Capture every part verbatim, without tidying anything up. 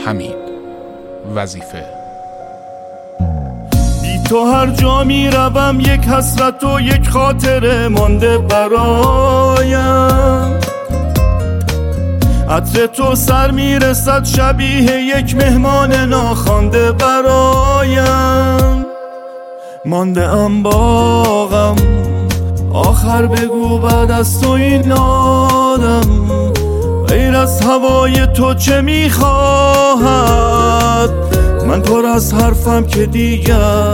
حمید. وظیفه. بی تو هر جا می روم یک حسرت و یک خاطره مانده برایم. عطر تو سر می رسد شبیه یک مهمان ناخوانده برایم. مانده ام با غم، آخر بگو بعد از تو این آدم غیر از هوای تو چه می خواهد؟ من پر از حرفم که دیگر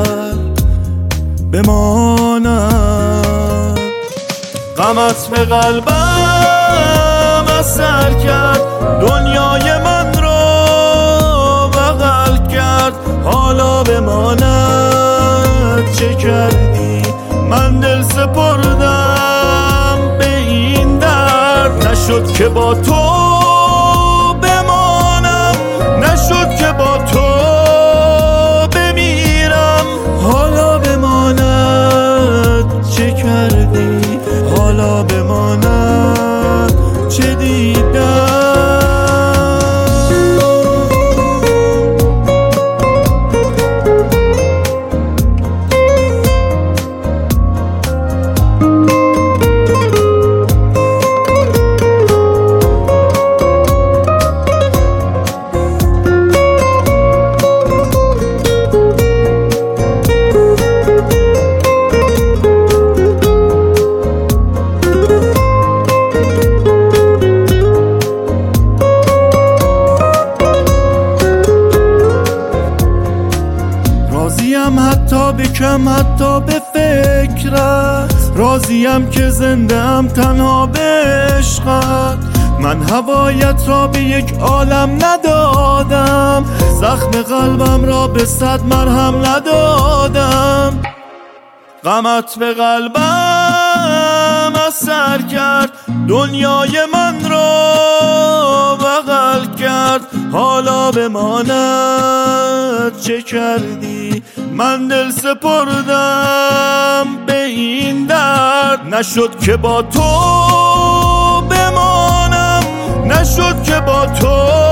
بماند. غمت به قلبم اثر کرد، دنیای من رو بغل کرد. حالا بماند چه کردی؟ من دل سپردم به این درد. نشد که با تو بمانم، نشد که با تو بمیرم. حالا بماند چه کردی؟ حالا بماند چه دیدم؟ راضیم حتی به کم، حتی به فکرت. راضیم که زنده ام تنها به عشقت. من هوایت را به یک عالم ندادم، زخم قلبم را به صد مرهم ندادم. غمت به قلبم اثر کرد، دنیای من را بغل کرد. حالا بماند چه کردی؟ من دل سپردم به این درد. نشد که با تو بمانم، نشد که با تو